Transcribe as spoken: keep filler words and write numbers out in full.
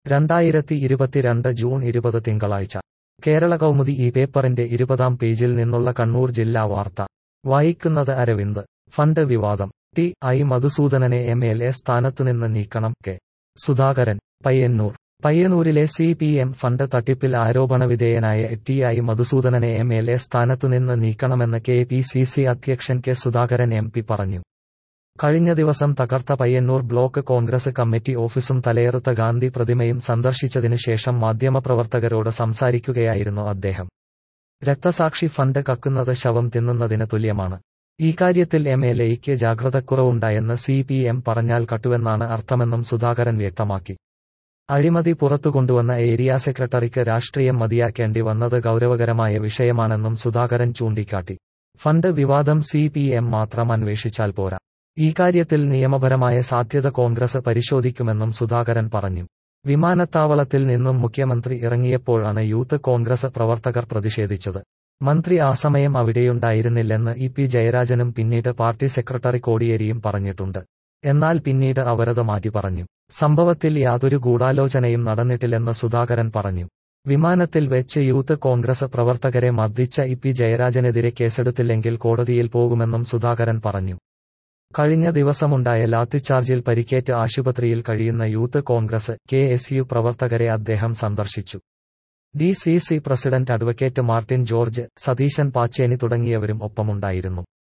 രണ്ടായിരത്തി ഇരുപത്തിരണ്ട് ജൂൺ ഇരുപത് തിങ്കളാഴ്ച കേരള കൗമുദി ഈ പേപ്പറിന്റെ ഇരുപതാം പേജിൽ നിന്നുള്ള കണ്ണൂർ ജില്ലാ വാർത്ത വായിക്കുന്നത് അരവിന്ദ്. ഫണ്ട് വിവാദം. ടി ഐ മധുസൂദനനെ എം എൽ എ സ്ഥാനത്തുനിന്ന് നീക്കണം. കെ സുധാകരൻ. പയ്യന്നൂർ. പയ്യന്നൂരിലെ സി പി എം ഫണ്ട് തട്ടിപ്പിൽ ആരോപണവിധേയനായ ടി ഐ മധുസൂദനനെ എം എൽ എ സ്ഥാനത്തുനിന്ന് നീക്കണമെന്ന് കെ പി സി സി അധ്യക്ഷൻ കെ സുധാകരൻ എം പി പറഞ്ഞു. കഴിഞ്ഞ ദിവസം തകർത്ത പയ്യന്നൂർ ബ്ലോക്ക് കോൺഗ്രസ് കമ്മിറ്റി ഓഫീസും തലയെറുത്ത ഗാന്ധി പ്രതിമയും സന്ദർശിച്ചതിനു ശേഷം മാധ്യമപ്രവർത്തകരോട് സംസാരിക്കുകയായിരുന്നു അദ്ദേഹം. രക്തസാക്ഷി ഫണ്ട് കക്കുന്നത് ശവം തിന്നുന്നതിന് തുല്യമാണ്. ഈ കാര്യത്തിൽ എം എൽ എയ്ക്ക് ജാഗ്രതക്കുറവുണ്ടായെന്ന് സി പി എം പറഞ്ഞാൽ കട്ടുവെന്നാണ് അർത്ഥമെന്നും സുധാകരൻ വ്യക്തമാക്കി. അഴിമതി പുറത്തുകൊണ്ടുവന്ന ഏരിയ സെക്രട്ടറിക്ക് രാഷ്ട്രീയം മതിയാക്കേണ്ടി വന്നത് ഗൗരവകരമായ വിഷയമാണെന്നും സുധാകരൻ ചൂണ്ടിക്കാട്ടി. ഫണ്ട് വിവാദം സി പി എം മാത്രം അന്വേഷിച്ചാൽ പോരാ. ഈ കാര്യത്തിൽ നിയമപരമായ സാധ്യത കോൺഗ്രസ് പരിശോധിക്കുമെന്നും സുധാകരൻ പറഞ്ഞു. വിമാനത്താവളത്തിൽ നിന്നും മുഖ്യമന്ത്രി ഇറങ്ങിയപ്പോഴാണ് യൂത്ത് കോൺഗ്രസ് പ്രവർത്തകർ പ്രതിഷേധിച്ചത്. മന്ത്രി ആ സമയം അവിടെയുണ്ടായിരുന്നില്ലെന്ന് ഇ പി ജയരാജനും പിന്നീട് പാർട്ടി സെക്രട്ടറി കോടിയേരിയും പറഞ്ഞിട്ടുണ്ട്. എന്നാൽ പിന്നീട് അവരത് മാറ്റി പറഞ്ഞു. സംഭവത്തിൽ യാതൊരു ഗൂഢാലോചനയും നടന്നിട്ടില്ലെന്ന് സുധാകരൻ പറഞ്ഞു. വിമാനത്തിൽ വെച്ച് യൂത്ത് കോൺഗ്രസ് പ്രവർത്തകരെ മർദ്ദിച്ച ഇ പി ജയരാജനെതിരെ കേസെടുത്തില്ലെങ്കിൽ കോടതിയിൽ പോകുമെന്നും സുധാകരൻ പറഞ്ഞു. കഴിഞ്ഞ ദിവസമുണ്ടായ ലാത്തിച്ചാർജിൽ പരിക്കേറ്റ് ആശുപത്രിയിൽ കഴിയുന്ന youth Congress K S U പ്രവർത്തകരെ അദ്ദേഹം സന്ദർശിച്ചു. D C C president advocate Martin George, Satheesan Pacheni തുടങ്ങിയവരും ഒപ്പമുണ്ടായിരുന്നു.